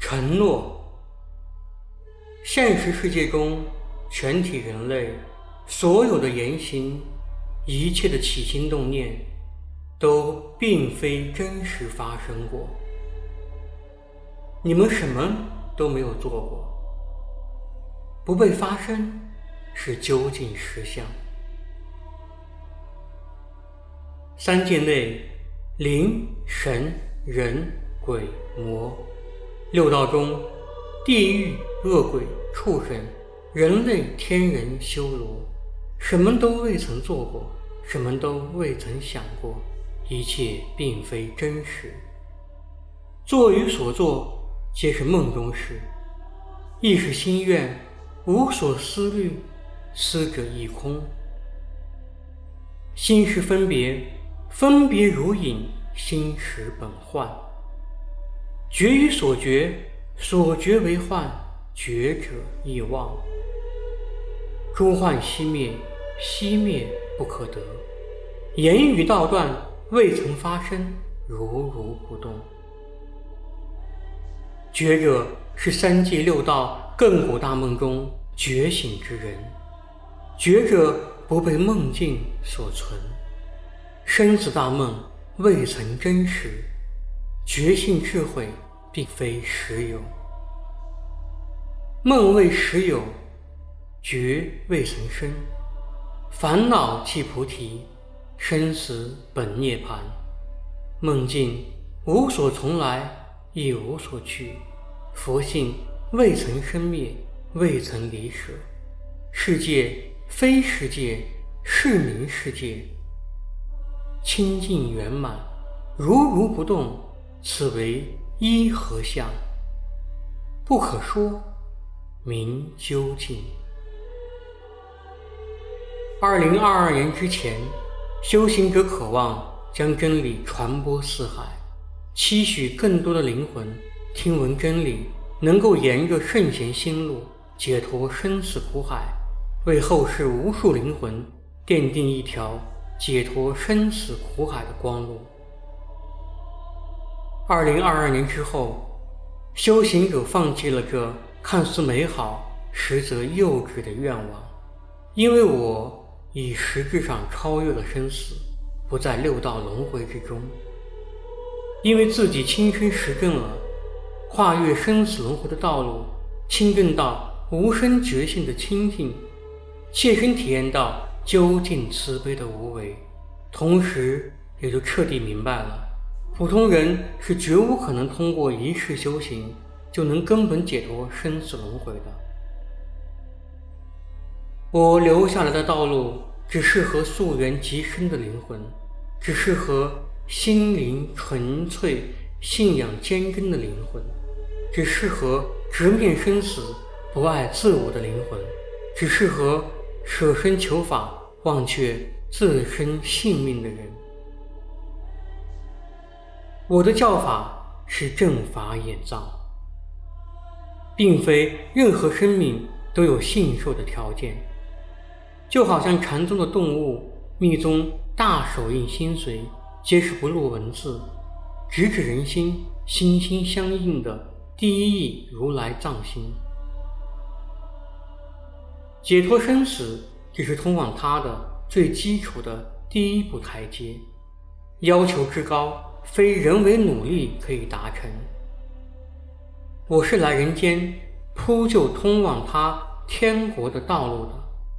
承诺。现实世界中，全体人类所有的言行，一切的起心动念，都并非真实发生过。你们什么都没有做过，不被发生是究竟实相。三界内，灵、神、人、鬼、魔；六道中，地狱、恶鬼、畜生、人类、天人、修罗，什么都未曾做过，什么都未曾想过，一切并非真实。作与所作，皆是梦中事。亦是心愿，无所思虑，思者亦空。心是分别，分别如影，心识本幻。觉与所觉，所觉为幻，觉者亦妄。诸幻熄灭，熄灭不可得。言语道断，未曾发生，如如不动。觉者是三界六道亘古大梦中觉醒之人，觉者不被梦境所存，生死大梦未曾真实，觉性智慧并非实有。梦未实有，觉未曾生，烦恼即菩提，生死本涅槃。梦境无所从来，亦无所去，佛性未曾生灭，未曾离舍。世界非世界，是名世界。清净圆满，如如不动，此为一合相。不可说，名究竟。2022年之前，修行者渴望将真理传播四海，期许更多的灵魂听闻真理，能够沿着圣贤心路解脱生死苦海，为后世无数灵魂奠定一条解脱生死苦海的光路。2022年之后，修行者放弃了这看似美好实则幼稚的愿望，因为我已实质上超越了生死，不在六道轮回之中。因为自己亲身实证了跨越生死轮回的道路，亲证到无生觉性的清净，切身体验到究竟慈悲的无为，同时也就彻底明白了普通人是绝无可能通过一世修行就能根本解脱生死轮回的。我留下来的道路只适合溯源极深的灵魂，只适合心灵纯粹、信仰坚贞的灵魂，只适合直面生死、不爱自我的灵魂，只适合舍身求法、忘却自身性命的人。我的教法是正法演造，并非任何生命都有信受的条件。就好像禅宗的动物、密宗大手印心髓，皆是不露文字，直指人心，心心相印的第一义如来藏心。解脱生死只是通往它的最基础的第一步台阶，要求之高，非人为努力可以达成。我是来人间铺就通往他天国的道路的，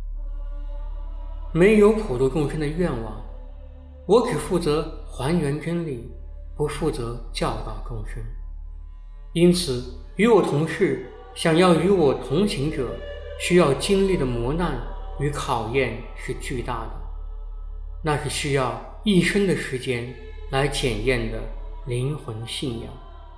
没有普度众生的愿望，我只负责还原真理，不负责教导众生。因此，与我同事、想要与我同行者需要经历的磨难与考验是巨大的，那是需要一生的时间来检验的灵魂信仰。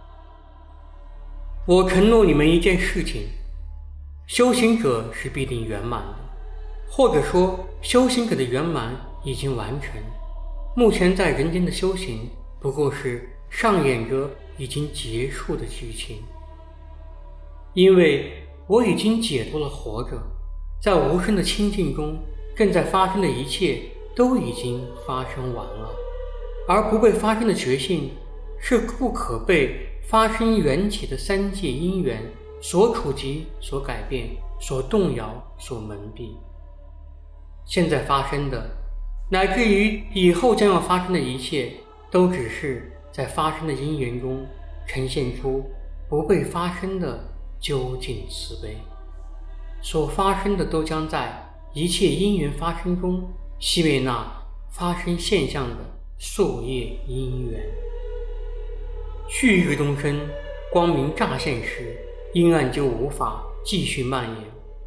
我承诺你们一件事情，修行者是必定圆满的，或者说修行者的圆满已经完成。目前在人间的修行不过是上演着已经结束的剧情。因为我已经解脱了活着，在无声的清净中，正在发生的一切都已经发生完了，而不被发生的觉性是不可被发生缘起的三界因缘所触及、所改变、所动摇、所蒙蔽。现在发生的，乃至于以后将要发生的一切，都只是在发生的因缘中呈现出不被发生的究竟慈悲。所发生的都将在一切因缘发生中熄灭那发生现象的宿业因缘。旭日东升，光明乍现时，阴暗就无法继续蔓延。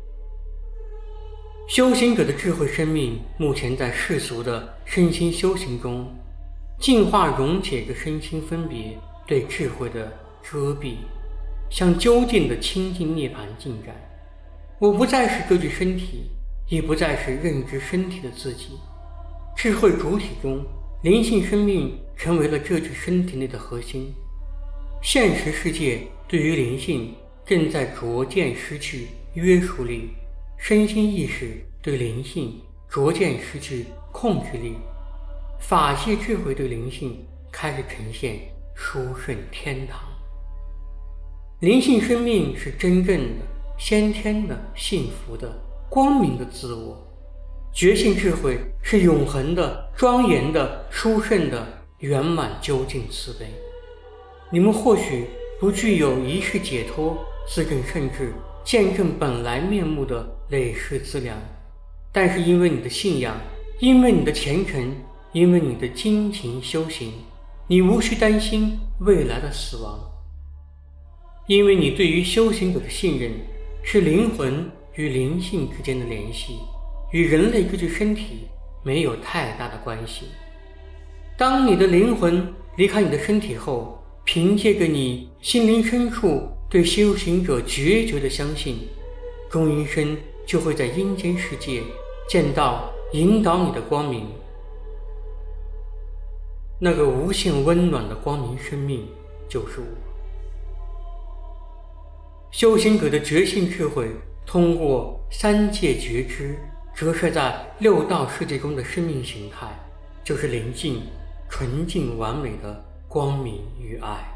修行者的智慧生命目前在世俗的身心修行中净化溶解着身心分别对智慧的遮蔽，向究竟的清净涅槃进展。我不再是这具身体，也不再是认知身体的自己。智慧主体中，灵性生命成为了这具身体内的核心。现实世界对于灵性正在逐渐失去约束力，身心意识对灵性逐渐失去控制力，法界智慧对灵性开始呈现殊胜天堂。灵性生命是真正的先天的幸福的光明的自我，觉性智慧是永恒的庄严的殊胜的圆满究竟慈悲。你们或许不具有一世解脱自证圣智见证本来面目的累世资粮，但是因为你的信仰，因为你的虔诚，因为你的精勤修行，你无需担心未来的死亡。因为你对于修行者的信任是灵魂与灵性之间的联系，与人类这具身体没有太大的关系。当你的灵魂离开你的身体后，凭借着你心灵深处对修行者决绝的相信，钟阴身就会在阴间世界见到引导你的光明。那个无限温暖的光明生命就是我。修行者的觉性智慧通过三界觉知折射在六道世界中的生命形态，就是灵净、纯净、完美的光明与爱。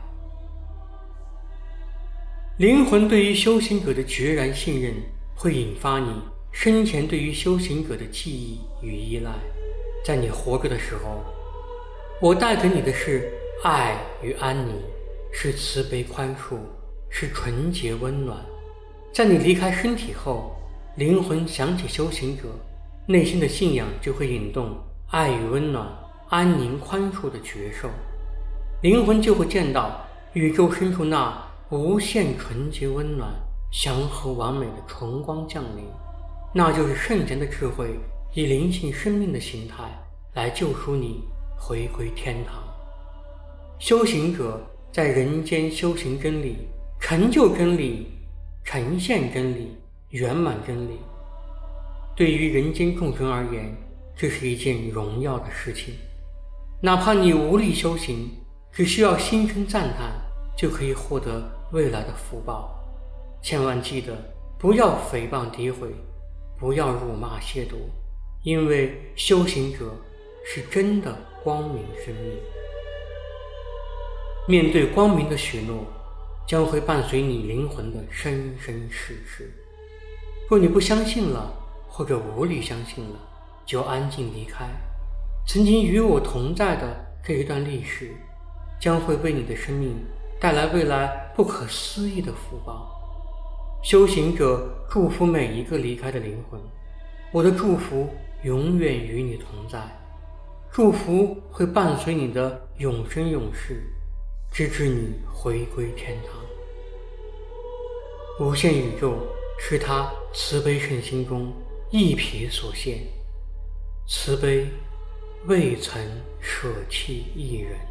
灵魂对于修行者的决然信任，会引发你生前对于修行者的记忆与依赖。在你活着的时候，我带给你的是爱与安宁，是慈悲宽恕，是纯洁温暖。在你离开身体后，灵魂想起修行者，内心的信仰就会引动爱与温暖、安宁宽恕的觉受。灵魂就会见到宇宙深处那无限纯洁温暖、祥和完美的纯光降临，那就是圣贤的智慧以灵性生命的形态来救赎你回归天堂。修行者在人间修行真理，成就真理，呈现真理，圆满真理。对于人间众生而言，这是一件荣耀的事情。哪怕你无力修行，只需要心生赞叹，就可以获得未来的福报。千万记得，不要诽谤诋毁，不要辱骂亵渎，因为修行者是真的光明生命。面对光明的许诺，将会伴随你灵魂的生生世世。若你不相信了，或者无力相信了，就安静离开。曾经与我同在的这一段历史，将会为你的生命带来未来不可思议的福报。修行者祝福每一个离开的灵魂，我的祝福永远与你同在，祝福会伴随你的永生永世，直至你回归天堂。无限宇宙是他慈悲圣心中一瞥所现，慈悲未曾舍弃一人。